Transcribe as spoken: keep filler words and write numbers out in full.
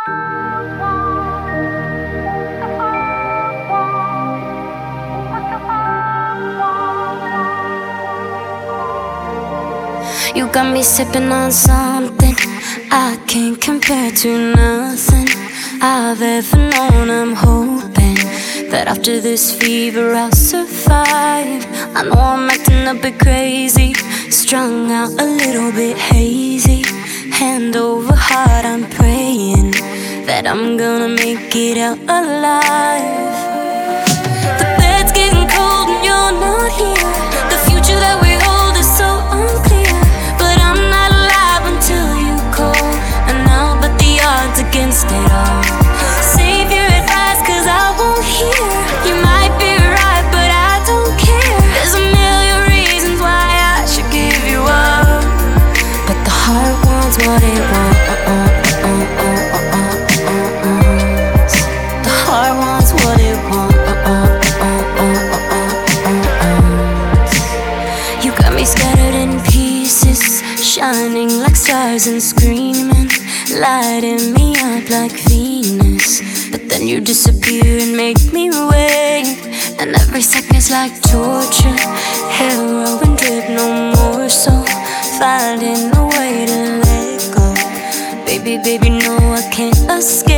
You got me sipping on something I can't compare to nothing I've ever known. I'm hoping that after this fever I'll survive. I know I'm acting a bit crazy, strung out a little bit hazy. Hand over heart, I'm praying that I'm gonna make it out alive. The bed's getting cold and you're not here. The future that we hold is so unclear, but I'm not alive until you call, and I'll bet the odds against it all. Save your advice, cause I won't hear. You might be right, but I don't care. There's a million reasons why I should give you up, but the heart wants what it wants. The heart wants what it wants. You got me scattered in pieces, shining like stars and screaming, lighting me up like Venus. But then you disappear and make me wait, and every second's like torture. Heroin drip, no more, so finding a way to let go. Baby, baby, no, I can't escape.